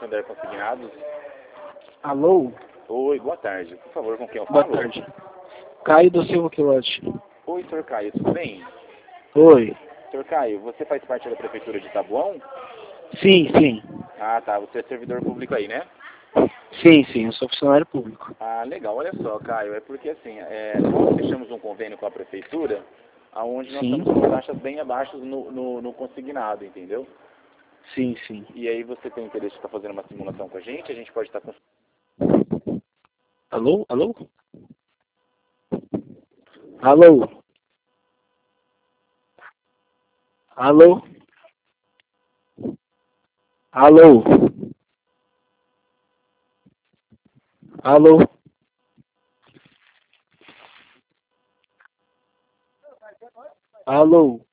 Santander Consignados. Alô? Oi, boa tarde. Por favor, com quem eu Boa falo? tarde. Caio do Silva Quilote. Oi, Sr. Caio, tudo bem? Oi. Sr. Caio, você faz parte da Prefeitura de Taboão? Sim, sim. Ah, tá. Você é servidor público aí, né? Sim, sim, eu sou funcionário público. Ah, legal. Olha só, Caio, é porque assim, nós fechamos um convênio com a Prefeitura, onde nós Sim. estamos com taxas bem abaixo no consignado, entendeu? Sim, sim. E aí você tem interesse em estar fazendo uma simulação com a gente pode estar com... Alô? Alô? Alô? Alô? Alô? Alô? Alô?